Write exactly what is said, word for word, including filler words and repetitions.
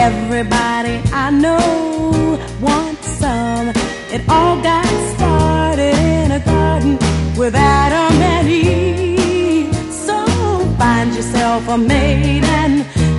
Everybody I know wants some. It all got started in a garden with Adam and Eve. So find yourself a mate and